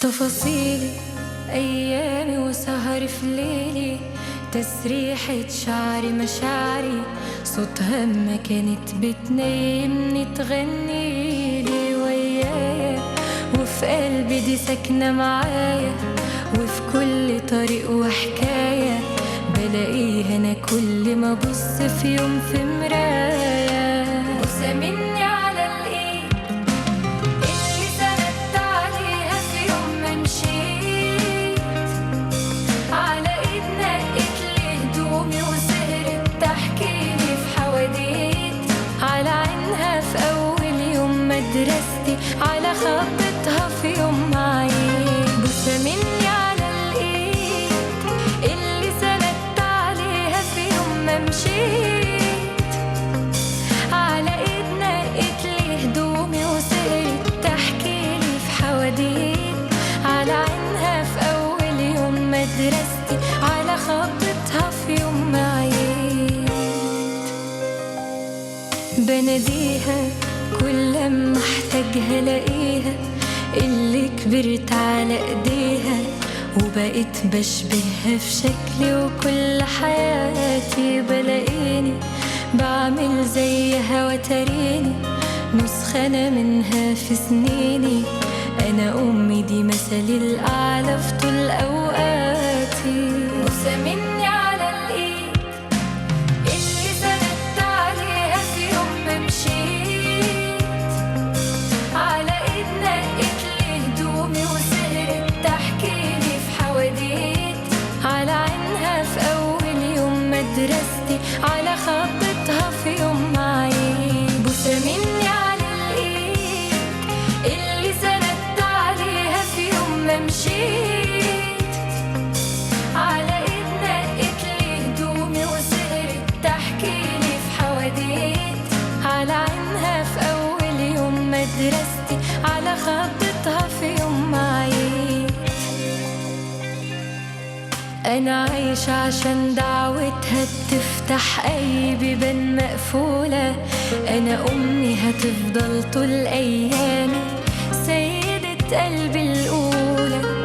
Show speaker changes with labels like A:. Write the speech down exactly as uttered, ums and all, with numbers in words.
A: تفاصيلي أيامي وسهر في ليلي، تسريحة شعري مشاعري صوتها ما كانت بتنيمني تغنيلي ويايا، وفي قلبي دي ساكنة معايا، وفي كل طريق وحكاية بلاقيها أنا كل ما أبص في يوم في مراية. بوسة مني على الإيد اللي سندت عليها في يوم ما مشيت، على إيد نقت لي هدومي وسهرت تحكيلي في حواديت، على عينها في أول يوم مدرستي، على خطتها في يوم معيد. بوسة مني على الإيد اللي سندت عليها في يوم ما مشيت، على إيد نقت لي هدومي وسهرت تحكيلي في حواديت، على عينها في أول يوم مدرستي، على خطتها في يوم معيد. بناديها كل ما احتاجها الاقيها، اللي كبرت على ايديها وبقيت بشبهها في شكلي، وكل حياتي بلاقيني بعمل زيها وتريني نسخة أنا منها في سنيني. أنا أمي دي مثلي الأعلى في طول أوقاتي. بوسة مني على الإيد اللي سندت عليها في يوم ما مشيت، على إيد نقت لي هدومي وسهرت تحكيلي في حواديت، على عينها في أول يوم مدرستي، على خطتها في يوم معيد. بوسة مني على الإيد اللي سندت عليها في يوم ما مشيت، على إيد نقت لي هدومي وسهرت تحكيلي في حواديت، على عينها في أول يوم مدرستي، على خطتها في يوم معيد. أنا عايشة عشان دعوتها بتفتح أي بيبان مقفولة، أنا أمي هتفضل طول أيامي سيدة قلبي الأولى.